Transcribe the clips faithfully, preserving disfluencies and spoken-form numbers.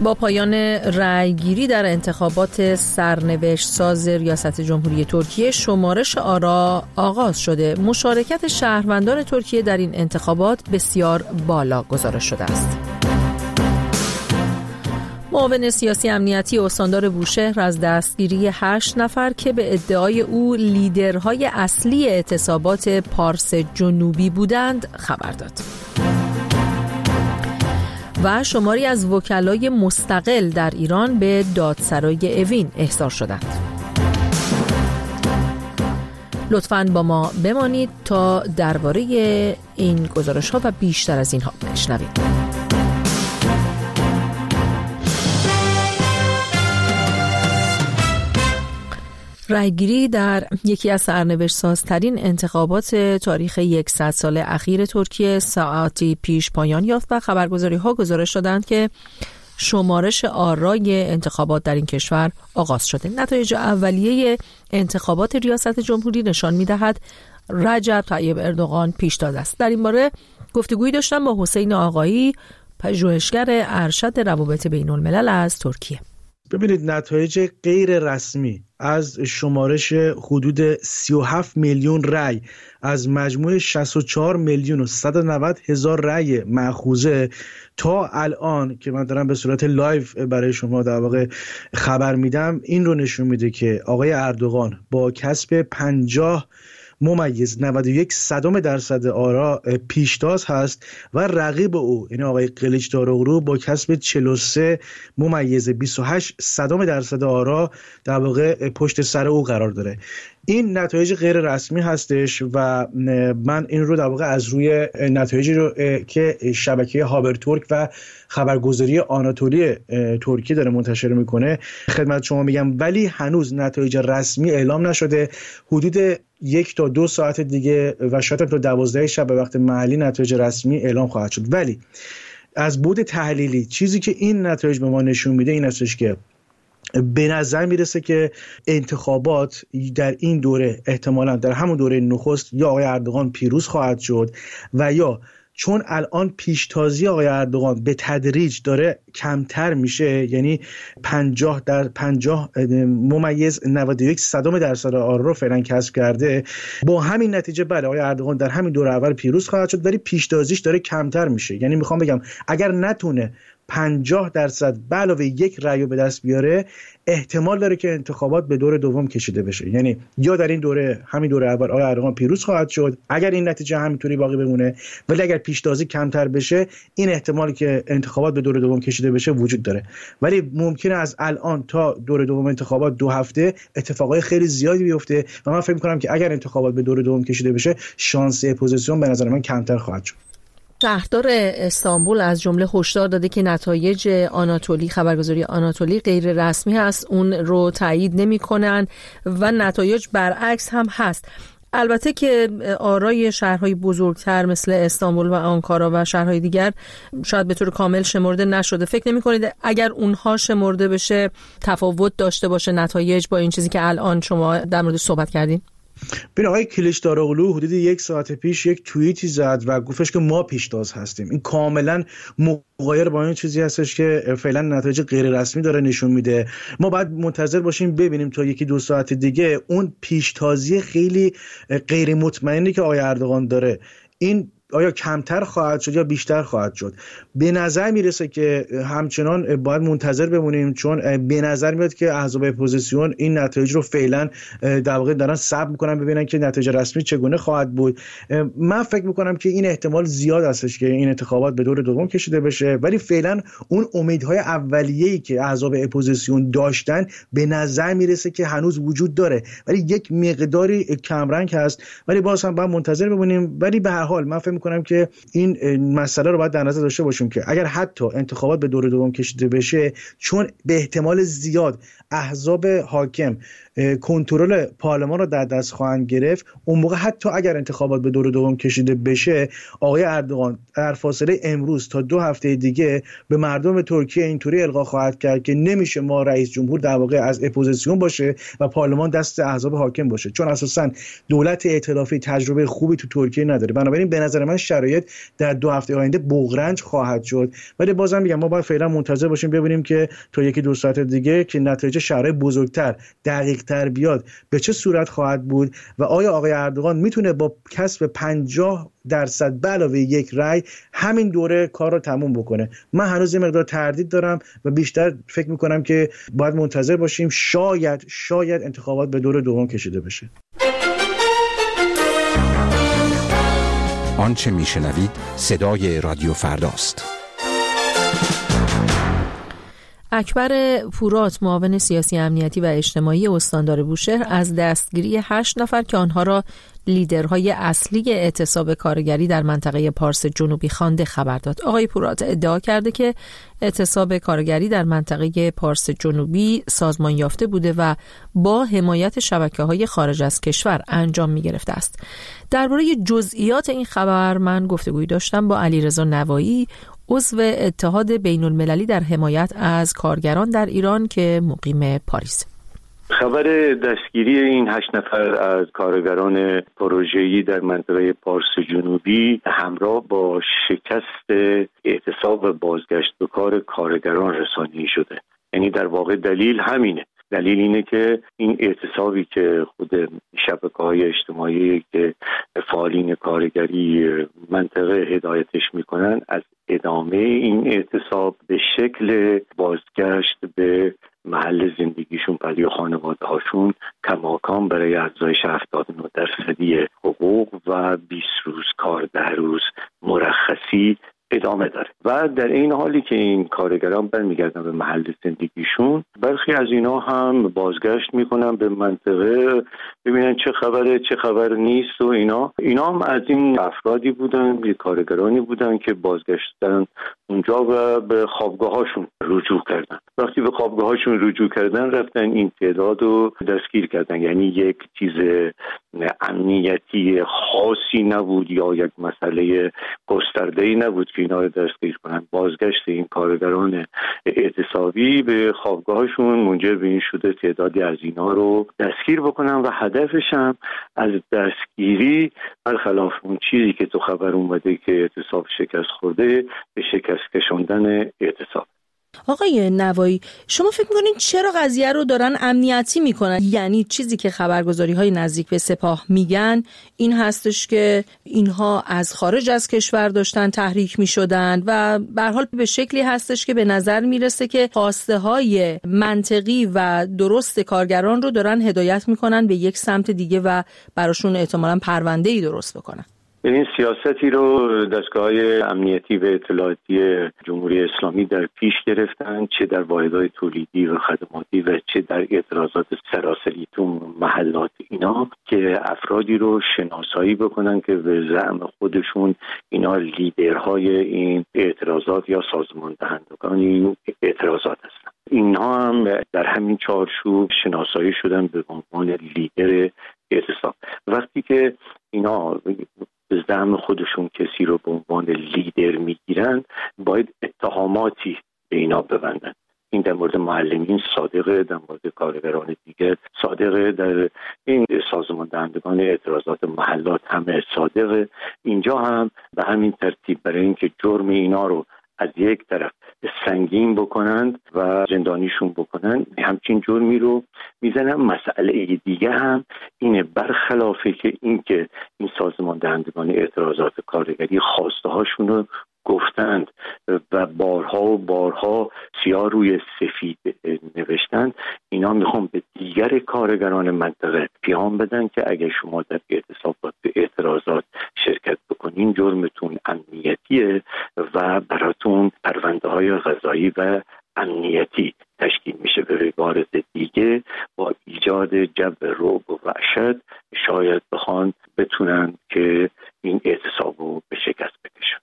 با پایان رأیگیری در انتخابات سرنوشت ساز ریاست جمهوری ترکیه، شمارش آرا آغاز شده. مشارکت شهروندان ترکیه در این انتخابات بسیار بالا گزارش شده است. معاون سیاسی امنیتی استاندار بوشهر از دستگیری هشت نفر که به ادعای او لیدرهای اصلی اعتصابات پارس جنوبی بودند خبر داد. و شماری از وکلای مستقل در ایران به دادسرای اوین احضار شدند. لطفاً با ما بمانید تا درباره این گزارش‌ها و بیشتر از اینها بشنوید. رأیگیری در یکی از سرنوشت سازترین انتخابات تاریخ صد سال اخیر ترکیه ساعتی پیش پایان یافت و خبرگزاری‌ها گزارش دادند که شمارش آرای انتخابات در این کشور آغاز شده. نتایج اولیه انتخابات ریاست جمهوری نشان می‌دهد رجب طیب اردوغان پیشتاز است. در این باره گفتگویی داشتم با حسین آقایی، پژوهشگر ارشد روابط بین‌الملل از ترکیه. ببینید، نتایج غیر رسمی از شمارش حدود سی و هفت میلیون رأی از مجموع شصت و چهار میلیون و صد و نود هزار رأی مأخوذه تا الان که من دارم به صورت لایو برای شما در واقع خبر میدم، این رو نشون میده که آقای اردوغان با کسب پنجاه ممیز نود و یک صدم درصد آرا پیشتاز هست و رقیب او یعنی آقای قلیچداروغلو با کسب چهل و سه ممیز بیست و هشت صدم درصد آرا در واقع پشت سر او قرار داره. این نتایج غیر رسمی هستش و من این رو در واقع از روی نتایجی رو که شبکه هابرتورک و خبرگزاری آناتولی ترکیه داره منتشر میکنه خدمت شما میگم، ولی هنوز نتایج رسمی اعلام نشده. حدود یک تا دو ساعت دیگه و شاید تا دوازده شب به وقت محلی نتایج رسمی اعلام خواهد شد. ولی از بعد تحلیلی چیزی که این نتایج به ما نشون میده این هستش که به نظر میرسه که انتخابات در این دوره احتمالاً در همون دوره نخست یا آقای اردوغان پیروز خواهد شد و یا چون الان پیشتازی آقای اردوغان به تدریج داره کمتر میشه، یعنی پنجاه در پنجاه ممیز نود و یک صدم درصد آرا رو فعلا کسب کرده، با همین نتیجه بله آقای اردوغان در همین دوره اول پیروز خواهد شد، ولی پیشتازیش داره کمتر میشه. یعنی میخوام بگم اگر نتونه پنجاه درصد به علاوه یک رأی به دست بیاره، احتمال داره که انتخابات به دور دوم کشیده بشه. یعنی یا در این دوره همین دوره اول آقای اردوغان پیروز خواهد شد اگر این نتیجه همینطوری باقی بمونه، ولی اگر پیشتازی کمتر بشه این احتمالی که انتخابات به دور دوم کشیده بشه وجود داره. ولی ممکنه از الان تا دور دوم انتخابات دو هفته اتفاقای خیلی زیادی بیفته و من فکر می‌کنم که اگر انتخابات به دور دوم کشیده بشه شانس اپوزیسیون به نظر من کمتر خواهد شد. شهردار استانبول از جمله هشدار داده که نتایج آناتولی خبرگزاری آناتولی غیر رسمی هست، اون رو تایید نمی‌کنن و نتایج برعکس هم هست. البته که آرای شهرهای بزرگتر مثل استانبول و آنکارا و شهرهای دیگر شاید به طور کامل شمرده نشده. فکر نمی‌کنید اگر اونها شمرده بشه تفاوت داشته باشه نتایج با این چیزی که الان شما در مورد صحبت کردین؟ ببین آقای کلیچداروغلو حدود یک ساعت پیش یک توییتی زد و گفتش که ما پیشتاز هستیم. این کاملا مغایر با این چیزی هستش که فعلا نتایج غیر رسمی داره نشون میده. ما باید منتظر باشیم ببینیم تا یکی دو ساعت دیگه اون پیشتازی خیلی غیر مطمئنی که آقای اردوغان داره این آیا کمتر خواهد شد یا بیشتر خواهد شد. به نظر میرسه که همچنان باید منتظر بمونیم، چون به نظر میاد که احزاب اپوزیسیون این نتایج رو فعلا در واقع دارن صبر میکنن ببینن که نتایج رسمی چگونه خواهد بود. من فکر میکنم که این احتمال زیاد هستش که این انتخابات به دور دوم کشیده بشه، ولی فعلا اون امیدهای اولیه‌ای که احزاب اپوزیسیون داشتن به نظر میرسه که هنوز وجود داره، ولی یک مقداری کمرنگ هست. ولی باز هم باید منتظر بمونیم. ولی به هر حال من فکر میکنم که این مسئله رو باید در نظر داشته باشیم که اگر حتی انتخابات به دور دوم کشیده بشه، چون به احتمال زیاد احزاب حاکم کنترل پارلمان رو در دست خواهند گرفت، اون موقع حتی اگر انتخابات به دور دوم کشیده بشه، آقای اردوغان در فاصله امروز تا دو هفته دیگه به مردم ترکیه اینطوری القا خواهد کرد که نمیشه ما رئیس جمهور در واقع از اپوزیسیون باشه و پارلمان دست احزاب حاکم باشه، چون اساساً دولت ائتلافی تجربه خوبی تو ترکیه نداره. بنابراین به نظر من مسلما شرایط در دو هفته آینده بغرنج خواهد شد. ولی بازم میگم ما باید فعلا منتظر باشیم ببینیم که تا یکی دو ساعت دیگه که نتایج شرایط بزرگتر دقیق‌تر بیاد به چه صورت خواهد بود و آیا آقای اردوغان میتونه با کسب پنجاه درصد به علاوه یک رأی همین دوره کار رو تموم بکنه. من هنوز یه مقدار تردید دارم و بیشتر فکر میکنم که باید منتظر باشیم، شاید شاید انتخابات به دور دوم کشیده بشه. آنچه میشنوید صدای رادیو فرداست. اکبر پورات، معاون سیاسی امنیتی و اجتماعی استاندار بوشهر، از دستگیری هشت نفر که آنها را لیدرهای اصلی اعتصاب کارگری در منطقه پارس جنوبی خوانده خبر داد. آقای پورات ادعا کرده که اعتصاب کارگری در منطقه پارس جنوبی سازمان یافته بوده و با حمایت شبکه‌های خارج از کشور انجام می‌گرفته است. درباره جزئیات این خبر من گفتگویی داشتم با علیرضا نوایی، عضو اتحاد بین‌المللی در حمایت از کارگران در ایران که مقیم پاریس. خبر دستگیری این هشت نفر از کارگران پروژه‌ای در منطقه پارس جنوبی همراه با شکست اعتصاب و بازگشت به کار کارگران رسانی شده. یعنی در واقع دلیل همینه. دلیل اینه که این اعتصابی که خود شبکه‌های اجتماعی که فعالین کارگری منطقه هدایتش میکنن، از ادامه این اعتصاب به شکل بازگشت به محل زندگیشون، پدی خانواده هاشون کماکان برای افزایش هفتاد و نه درصدی حقوق و بیست روز کار ده روز مرخصی ادامه داره. و در این حالی که این کارگران برمیگردن به محل زندگیشون، برخی از اینا هم بازگشت میکنن به منطقه ببینن چه خبره چه خبر نیست و اینا اینا هم از این افرادی بودن، یه کارگرانی بودن که بازگشتن اونجا و به خوابگاه هاشون رجوع کردن. وقتی به خوابگاه هاشون رجوع کردن رفتن این تعداد رو دستگیر کردن. یعنی یک چیز امنیتی خاصی نبود یا یک مسئله گسترده‌ای نبود که اینا رو دستگیر کنن. بازگشت این کارگران اعتصابی به خوابگاهشون منجر به این شده تعدادی از اینا رو دستگیر بکنن و هدفش هم از دستگیری برخلاف اون چیزی که تو خبر اومده که اعتصاب شکست خورده، به شکست کشوندن اعتصاب. آقای نوایی، شما فکر می‌کنین چرا قضیه رو دارن امنیتی میکنن؟ یعنی چیزی که خبرگزاری‌های نزدیک به سپاه میگن این هستش که اینها از خارج از کشور داشتن تحریک میشدن و به هر حال به شکلی هستش که به نظر میرسه که خواسته‌های منطقی و درست کارگران رو دارن هدایت میکنن به یک سمت دیگه و براشون احتمالاً پرونده‌ای درست بکنن. این سیاستی رو دستگاه‌های امنیتی و اطلاعاتی جمهوری اسلامی در پیش گرفتن، چه در واحدهای تولیدی و خدماتی و چه در اعتراضات سراسری تو محلات اینا، که افرادی رو شناسایی بکنن که به زعم خودشون اینا لیدرهای این اعتراضات یا سازمان دهندگان این اعتراضات هستن. اینها هم در همین چارچوب شناسایی شدن به عنوان لیدر اعتصاب. وقتی که اینا به زعم خودشون کسی رو به عنوان لیدر میگیرن، باید اتهاماتی به اینا ببندن. این در مورد معلمین صادقه، در مورد کارگران دیگر صادقه، در این سازمان دهندگان اعتراضات محلات همه صادقه. اینجا هم به همین ترتیب برای اینکه جرم اینا رو از یک طرف سنگین بکنند و زندانیشون بکنند، همچین جرمی رو میزنن. مسئله دیگه هم اینه، برخلافه که این که این سازمان دهندگان اعتراضات کارگری خواسته هاشون رو گفتند و بارها و بارها سیاه روی سفید نوشتند، اینا میخوام به دیگر کارگران منطقه پیام بدن که اگه شما در اعتصابات به اعتراضات شرکت بکنین، جرمتون امنیتیه و براتون پرونده های قضایی و امنیتی تشکیل میشه. به عبارت دیگه با ایجاد جو رعب و وحشت شاید بخوان بتونن که این اعتصاب رو به شکست بکشن.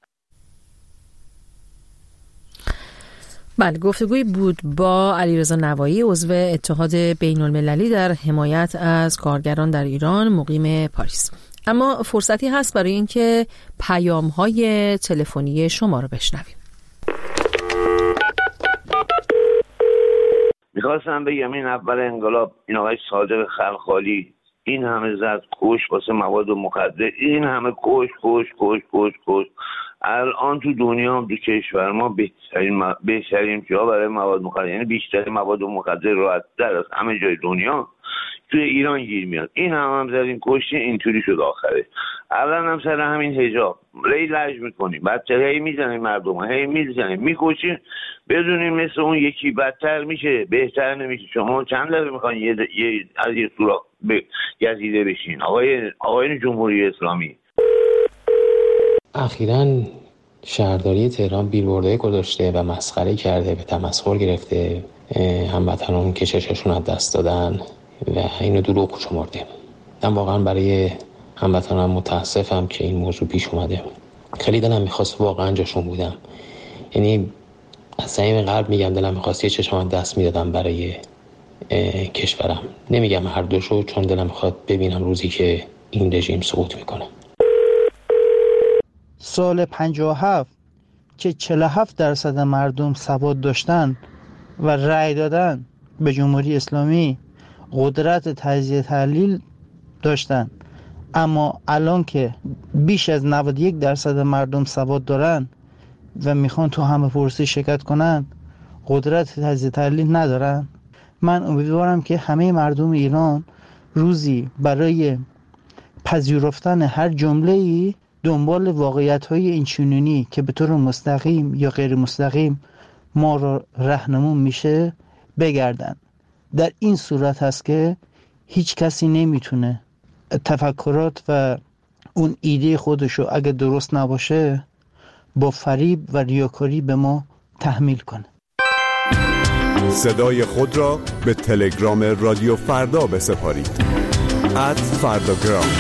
بله، گفتگوی بود با علیرضا نوایی، عضو اتحاد بین‌المللی در حمایت از کارگران در ایران مقیم پاریس. اما فرصتی هست برای اینکه پیام‌های تلفنی شما رو بشنویم. میخواستم بگم این اول انقلاب این آقای صادق خلخالی این همه زد کش واسه مواد مخدر، این همه کش کش کش کش کش. الان تو دنیا هم تو کشور ما بهترین م... بهترین جا برای مواد مخدر، یعنی بیشتر مواد مخدر راحت‌تر از همه جای دنیا توی ایران گیر میاد. این هم هم زدیم کشتیم، اینطوری شد آخره. اولا هم سر همین حجاب ری لج میکنیم، بچه هی میزنیم مردم، هی میزنیم میکشیم، بدونیم مثل اون یکی بدتر میشه، بهتر نمیشه. شما چند دفعه میخواین یه, د... یه از یه سوراخ ب... گزیده بشین؟ آقای آقای جمهوری اسلامی اخیراً شهرداری تهران بیلبوردهای گذاشته و مسخره کرده، به تمسخر گرفته، هموطنان که چششون از دست دادن و اینو دروغ شمرده. من واقعا برای هموطنان متاسفم که این موضوع پیش اومده. خیلی دلم میخواست واقعا جاشون بودم، یعنی از صمیم قلب میگم دلم میخواست یه چشم دست میدادم برای کشورم. نمیگم هر دوشو، چون دلم میخواد ببینم روزی که این رژیم سقوط میکنه. سال پنجاه و هفت که چهل و هفت درصد مردم سواد داشتن و رأی دادن به جمهوری اسلامی، قدرت تجزیه تحلیل داشتن، اما الان که بیش از نود و یک درصد مردم سواد دارن و میخوان تو همه پرسش شرکت کنن، قدرت تجزیه تحلیل ندارن. من امیدوارم که همه مردم ایران روزی برای پذیرفتن هر جمله‌ای دنبال واقعیت‌های اینچنینی که به طور مستقیم یا غیر مستقیم ما را راهنمون میشه بگردن. در این صورت هست که هیچ کسی نمیتونه تفکرات و اون ایده خودشو اگه درست نباشه با فریب و ریاکاری به ما تحمیل کنه. صدای خود را به تلگرام رادیو فردا بسپارید. ات فرداگرام.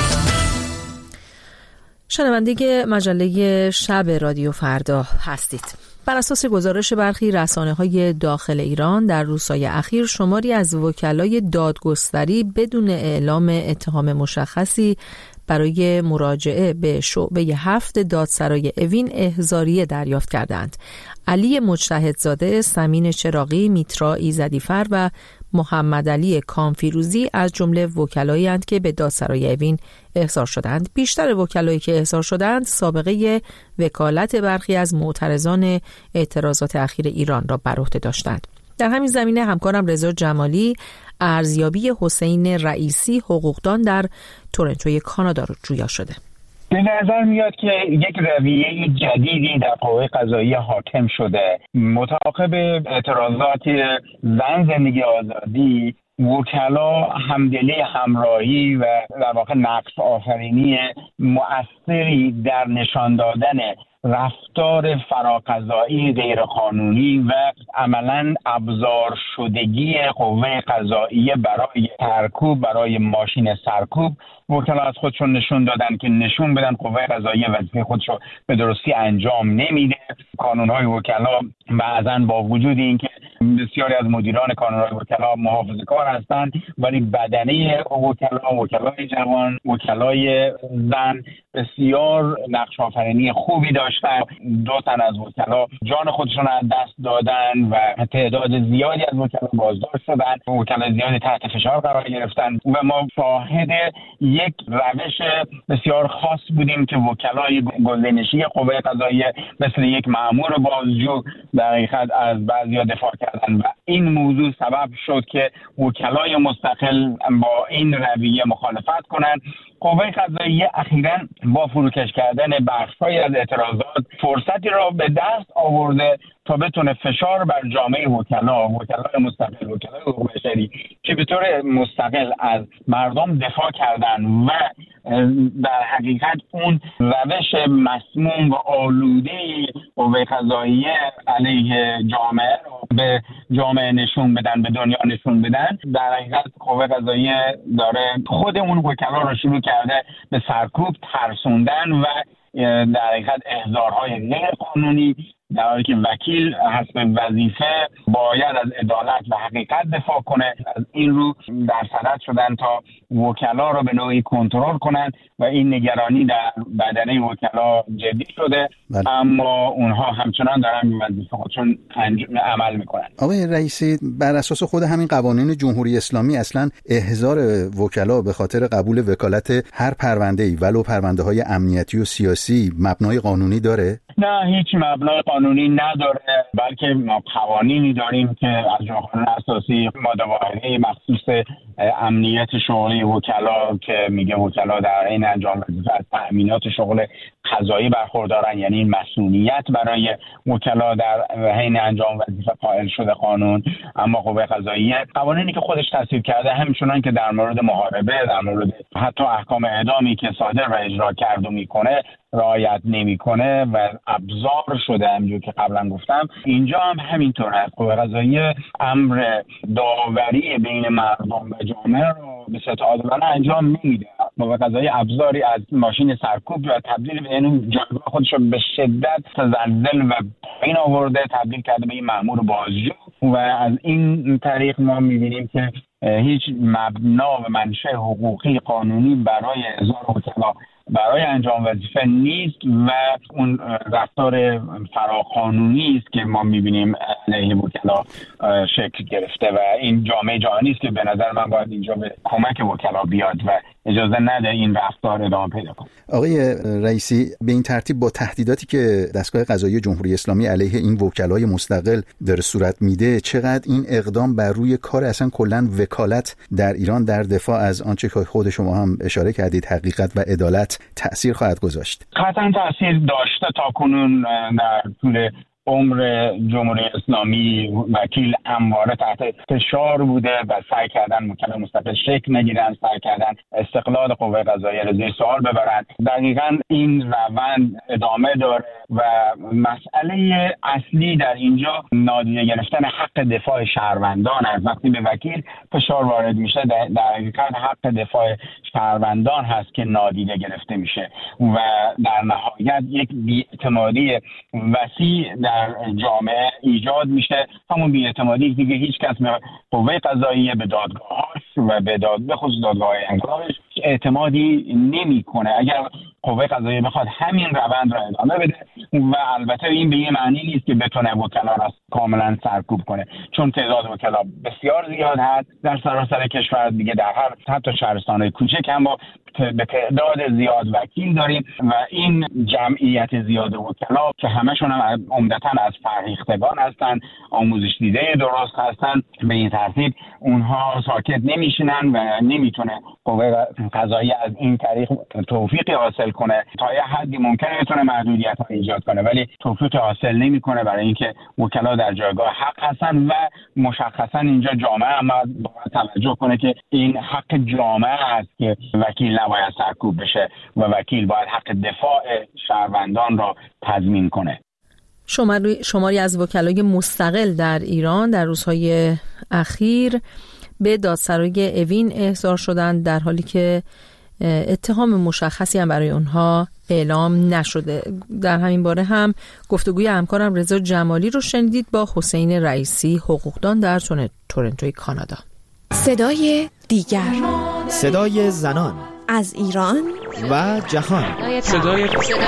شنونده مجله شب رادیو فردا هستید. بر اساس گزارش برخی رسانه‌های داخل ایران در روزهای اخیر شماری از وکلای دادگستری بدون اعلام اتهام مشخصی برای مراجعه به شعبه هفت دادسرای اوین احضاریه دریافت کردند. علی مجتهدزاده، سمین چراغی، میترا ایزدیفر و محمد علی کامفیروزی از جمله وکلایی اند که به دادسرای اوین احضار شدند. بیشتر وکلایی که احضار شدند سابقه وکالت برخی از معترضان اعتراضات اخیر ایران را بر عهده داشتند. در همین زمینه همکارم رضا جمالی ارزیابی حسین رئیسی، حقوقدان در تورنتوی کانادا رو جویا شده. به نظر میاد که یک رویه جدیدی در قوه قضاییه حاکم شده. متعاقب اعتراضات زن زندگی آزادی، وکلا همدلی، همراهی و در واقع نقص آفرینی مؤثری در نشان دادن رفتار فراقضایی غیرقانونی و عملاً ابزار شدگی قوه قضاییه برای سرکوب، برای ماشین سرکوب، وکلا از خودشون نشون دادن که نشون بدن قوه قضاییه وظیفه خودشو به درستی انجام نمیده. کانونهای وکلا بعضاً با وجود اینکه بسیاری از مدیران کانونهای وکلا محافظه‌کار هستند، ولی بدنه وکلا، وکلای جوان، وکلای زن بسیار نقش آفرینی خوبی داشتن. دو تن از وکلا جان خودشون از دست دادن و تعداد زیادی از وکلا بازداشت شدن، وکلا زیادی تحت فشار قرار گرفتن و ما شاهد یک روش بسیار خاص بودیم که وکلای گزینشی قوه قضاییه مثل یک مأمور بازجو در حقیقت از بعضیا دفاع کردن و این موضوع سبب شد که وکلای مستقل با این رویه مخالفت کنند. قوه قضاییه اخیراً با فروکش کردن بخش‌هایی از اعتراضات فرصتی را به دست آورده تا بتونه فشار بر جامعه وکلا، وکلای مستقل، وکلای حقوق بشری که به طور مستقل از مردم دفاع کردن و در حقیقت اون روش مسموم و آلوده قوه قضاییه علیه جامعه رو به جامعه نشون بدن، به دنیا نشون بدن. در حقیقت قوه قضاییه داره خود اون وکلا رو شروع کرده به سرکوب، ترسوندن و در حقیقت احضارهای غیر قانونی، در حالی که وکیل حسب وظیفه باید از عدالت و حقیقت دفاع کنه. از این رو در صدد شدن تا وکلا را به نوعی کنترل کنند و این نگرانی در بدنه وکلا جدی شده. بله. اما اونها همچنان دارن وظیفه خودشون عمل میکنن. آقای رئیسی، بر اساس خود همین قوانین جمهوری اسلامی اصلا احضار وکلا به خاطر قبول وکالت هر پرونده‌ای ولو پرونده‌های امنیتی و سیاسی مبنای قانونی داره؟ نه، هیچ مبنای قانونی نداره، بلکه ما قوانینی داریم که از جمله قانون اساسی ماده واحده مخصوص امنیت شغلی وکلا که میگه وکلا در این انجام وظیفه از تأمینات شغل قضایی برخوردارن، یعنی این مسئولیت برای وکلا در حین انجام وظیفه قائل شده قانون. اما قوه قضاییه قوانینی که خودش تصویب کرده همچنان که در مورد محاربه، در مورد حتی احکام اعدامی که صادر و اجرا کرده میکنه رعایت نمیکنه و ابزار شده. همونجور که قبلا گفتم اینجا هم همینطوره. قوه قضاییه امر داوری بین مردم و جامعه رو به صورت عادلانه انجام نمیده. قوه قضاییه ابزاری از ماشین سرکوب و تبدیل به یعنی جایگاه خودش رو به شدت تزلزل و پایین آورده، تبدیل کرده به این مأمور بازجو و از این طریق ما میبینیم که هیچ مبنا و منشأ حقوقی قانونی برای احضار وکلا برای انجام وظیفه نیست و اون رفتار فراقانونی است که ما می‌بینیم علیه وکلا شکل گرفته و این جامعه جهانی است که به نظر من باید اینجا به کمک وکلا بیاد و اجازه نده این رفتار ادامه پیدا کنه. آقای رئیسی، به این ترتیب با تهدیداتی که دستگاه قضایی جمهوری اسلامی علیه این وکلای مستقل داره صورت میده، چقدر این اقدام بر روی کار اصلا کلاً وکالت در ایران در دفاع از آنچه که خود شما هم اشاره کردید حقیقت و عدالت تأثیر خواهد گذاشت؟ قطعاً تأثیر داشته. تا کنون در طول عمر جمهوری اسلامی وکیل همواره تحت فشار بوده و سعی کردن وکلا مستقل شکل نگیرن، سعی کردن استقلال قوه قضاییه را زیر سوال ببرن. دقیقاً این روند ادامه داره و مسئله اصلی در اینجا نادیده گرفتن حق دفاع شهروندان است. وقتی به وکیل فشار وارد میشه در حقیقت حق دفاع شهروندان هست که نادیده گرفته میشه و در نهایت یک بی‌اعتمادی وسیع در جامعه ایجاد میشه. همون بی‌اعتمادی که هیچ کس به قوه قضاییه، به دادگاه‌هاش و به داد به خصوص دادگاه‌های انکارش اعتمادی نمیکنه. اگر قوه قضاییه بخواد همین روند را ادامه بده و البته این به این معنی نیست که بتونه وکلا را کاملا سرکوب کنه، چون تعداد وکلا بسیار زیاد هست در سراسر کشور دیگه، در هر حتی شهرستان‌های کوچک هم با به تعداد زیاد وکیل داریم و این جمعیت زیاد وکلا که همشون هم عمدتاً از فرهیختگان هستن، آموزش دیده درست هستن، به این ترتیب اونها ساکت نمیشینن و نمیتونه قوه قضاییه از این طریق توفیقی حاصل کنه. تا یه حدی ممکنه بتونه محدودیت ها ایجاد کنه ولی توفیق حاصل نمیکنه، برای اینکه وکلا در جایگاه حق هستن و مشخصا اینجا جامعه هم باید توجه کنه که این حق جامعه است که وکیل نباید سرکوب بشه و وکیل باید حق دفاع شهروندان را تضمین کنه. شماری, شماری از وکلای مستقل در ایران در روزهای اخیر به دادسرای اوین احضار شدند، در حالی که اتهام مشخصی هم برای اونها اعلام نشده. در همین باره هم گفتگوی همکارم رضا جمالی رو شنیدید با حسین رئیسی، حقوقدان در تورنتوی کانادا. صدای دیگر، صدای زنان از ایران و جهان، صدای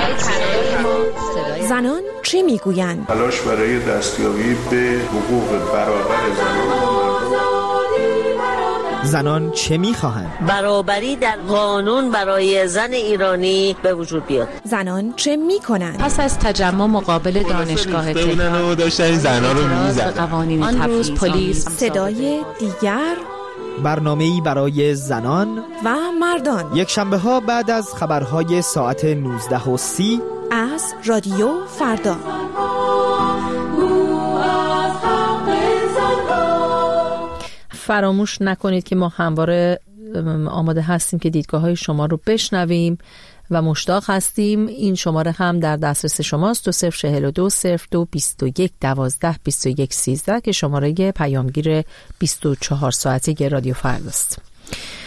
زنان چه میگویند؟ تلاش برای دستیابی به حقوق برابر زنان. زنان چه میخواهند؟ برابری در قانون برای زن ایرانی به وجود بیاد. زنان چه میکنند؟ پس از تجمع مقابل دانشگاه تهران داشتن زنان رو میزدن. آن روز پلیس. صدای دیگر، برنامه‌ای برای زنان و مردان، یک شنبه ها بعد از خبرهای ساعت نوزده و سی از رادیو فردا. فراموش نکنید که ما همواره آماده هستیم که دیدگاه‌های شما رو بشنویم و مشتاق هستیم. این شماره هم در دسترس شماست، دو صفر چهل و دو صفر دو بیست و یک دوازده بیست و یک سیزده که شماره پیامگیر بیست و چهار ساعته رادیو فرداست.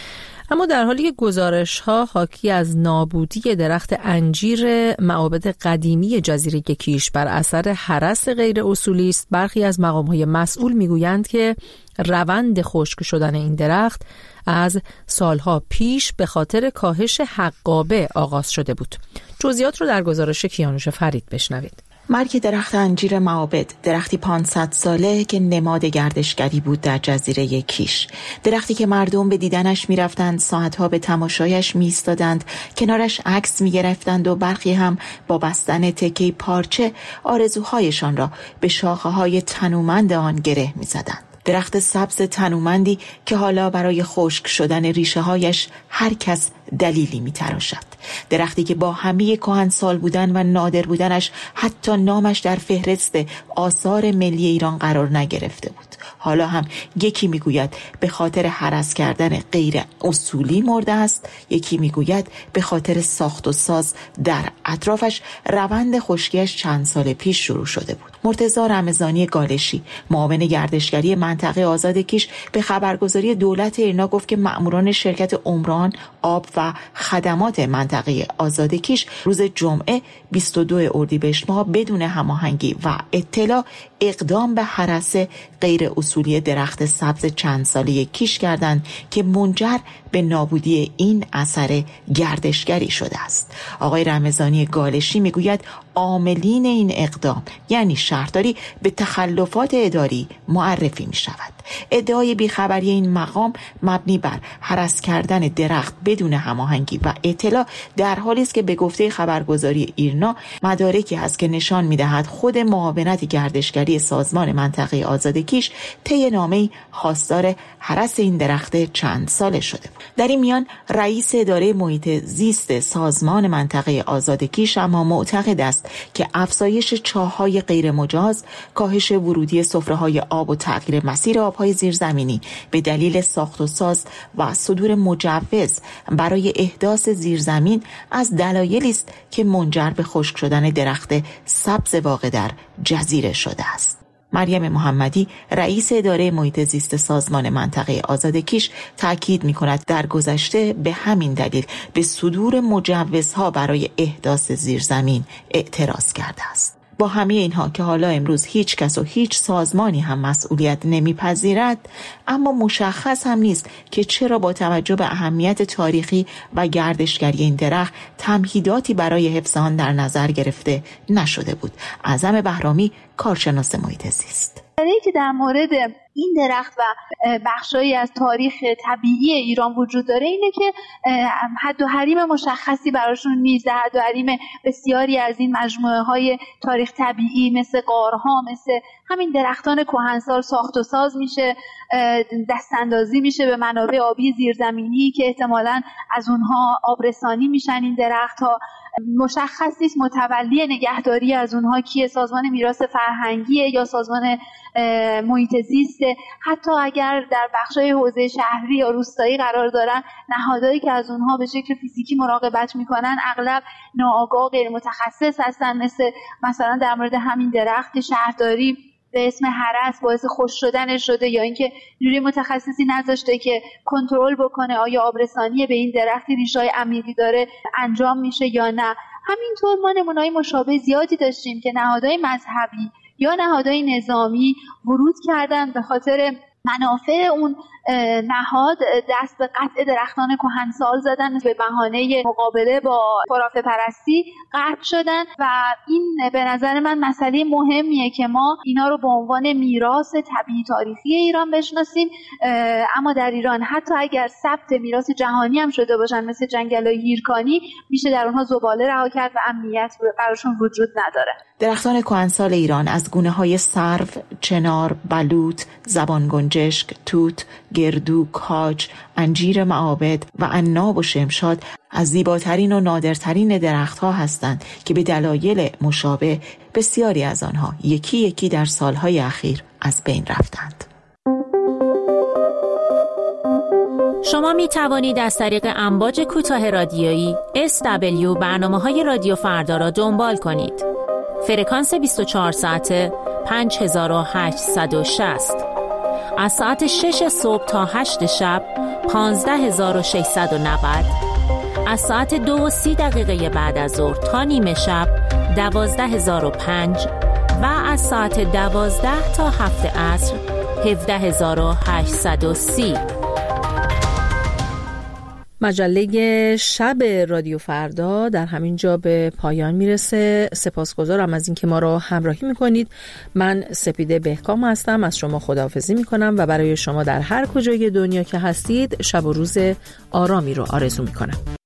اما در حالی که گزارش‌ها حاکی از نابودی درخت انجیر معابد قدیمی جزیره کیش بر اثر هرس غیر اصولی است، برخی از مقام‌های مسئول می‌گویند که روند خشک شدن این درخت از سالها پیش به خاطر کاهش حقابه آغاز شده بود. جزئیات رو در گزارش کیانوش فرید بشنوید. مرگ درخت انجیر معابد، درختی پانصد ساله که نماد گردشگری بود در جزیره کیش، درختی که مردم به دیدنش می‌رفتند، ساعتها به تماشایش می‌ایستادند، کنارش عکس می‌گرفتند و برخی هم با بستن تکه‌ای پارچه آرزوهایشان را به شاخه‌های تنومند آن گره می‌زدند. درخت سبز تنومندی که حالا برای خشک شدن ریشه‌هایش هر کس دلیلی می‌تراشد. درختی که با همه کهنسال بودن و نادر بودنش حتی نامش در فهرست آثار ملی ایران قرار نگرفته بود. حالا هم یکی میگوید به خاطر هرس کردن غیر اصولی مرده است، یکی میگوید به خاطر ساخت و ساز در اطرافش روند خشکیش چند سال پیش شروع شده بود. مرتضی رمضانی گالشی، معاون گردشگری منطقه آزاد کیش، به خبرگزاری دولت ایرنا گفت که مأموران شرکت عمران، آب و خدمات منطقه آزاد کیش روز جمعه بیست و دو اردیبهشت ماه بدون هماهنگی و اطلاع اقدام به هرس غیر اصولی درخت سبز چند ساله کیش کردند که منجر به نابودی این اثر گردشگری شده است. آقای رمضانی گالشی میگوید عاملین این اقدام یعنی شهرداری به تخلفات اداری معرفی می شود. ادعای بیخبری این مقام مبنی بر هرس کردن درخت بدون هماهنگی و اطلاع در حالی است که به گفته خبرگزاری ایرنا مدارکی هست که نشان می دهد خود معاونت گردشگری سازمان منطقه آزاد کیش طی نامه‌ای خواستار هرس این درخت چند ساله شده بود. در این میان رئیس اداره محیط زیست سازمان منطقه آزاد کیش اما معتقد است که افزایش چاه‌های غیر مجاز، کاهش ورودی سفره‌های آب و تغییر مسیر آب‌های زیرزمینی به دلیل ساخت و ساز و صدور مجوز برای احداث زیرزمین از دلایلی است که منجر به خشک شدن درخت سبز واقع در جزیره شده است. مریم محمدی، رئیس اداره محیط زیست سازمان منطقه آزاد کیش، تاکید می‌کند در گذشته به همین دلیل به صدور مجوزها برای احداث زیرزمین اعتراض کرده است. با همه اینها که حالا امروز هیچ کس و هیچ سازمانی هم مسئولیت نمیپذیرد، اما مشخص هم نیست که چرا با توجه به اهمیت تاریخی و گردشگری این درخت تمهیداتی برای حفظ آن در نظر گرفته نشده بود. اعظم بهرامی، کارشناس محیط زیست: که در مورد این درخت و بخشایی از تاریخ طبیعی ایران وجود داره اینه که حد و حریم مشخصی براشون نیست. حد و حریم بسیاری از این مجموعه های تاریخ طبیعی مثل غارها، مثل همین درختان کهنسال ساخت و ساز میشه، دستاندازی میشه به منابع آبی زیرزمینی که احتمالاً از اونها آبرسانی میشن. این درخت‌ها مشخص نیست متولی نگهداری از اونها کیه، سازمان میراث فرهنگیه یا سازمان محیط زیست. حتی اگر در بخشای حوزه شهری یا روستایی قرار دارن، نهادهایی که از اونها به شکل فیزیکی مراقبت میکنن اغلب ناآگاه غیر متخصص هستن، مثل مثلا در مورد همین درخت شهرداری به اسم هرس باعث خشک شدن شده یا اینکه نیروی متخصصی نذاشته که کنترل بکنه آیا آبرسانی به این درختی ریشه‌های عمیقی داره انجام میشه یا نه. همینطور ما نمونه‌های مشابه زیادی داشتیم که نهادهای مذهبی یا نهادهای نظامی ورود کردن به خاطر منافع اون نهاد دست به قطع درختان کهنسال زدن، به بهانه مقابله با خرافه پرستی قطع شدن و این به نظر من مسئله مهمیه که ما اینا رو به عنوان میراث طبیعی تاریخی ایران بشناسیم. اما در ایران حتی اگر ثبت میراث جهانی هم شده باشن مثل جنگل‌های هیرکانی، میشه در اونها زباله رها کرد و امنیت براشون وجود نداره. درختان کهنسال ایران از گونه‌های سرو، چنار، بلوط، زبانگنجشک، توت، گردو، کاج، انجیر معابد و عناب و شمشاد از زیباترین و نادرترین درختها هستند که به دلایل مشابه بسیاری از آنها یکی یکی در سالهای اخیر از بین رفتند. شما می توانید از طریق امواج کوتاه رادیویی اس دبلیو برنامه‌های رادیو فردا را دنبال کنید. فرکانس بیست و چهار ساعته پنج هزار و هشتصد و شصت. از ساعت شش صبح تا هشت شب پانزده هزار و ششصد و نود. از ساعت دو و سی دقیقه بعد از ظهر تا نیمه شب دوازده هزار و پنج و از ساعت دوازده تا هفت عصر هفده هزار و هشتصد و سی. مجله شب رادیو فردا در همین جا به پایان میرسه. سپاسگزارم از اینکه ما را همراهی میکنید. من سپیده بهکام هستم، از شما خداحافظی میکنم و برای شما در هر کجای دنیا که هستید شب و روز آرامی رو آرزو میکنم.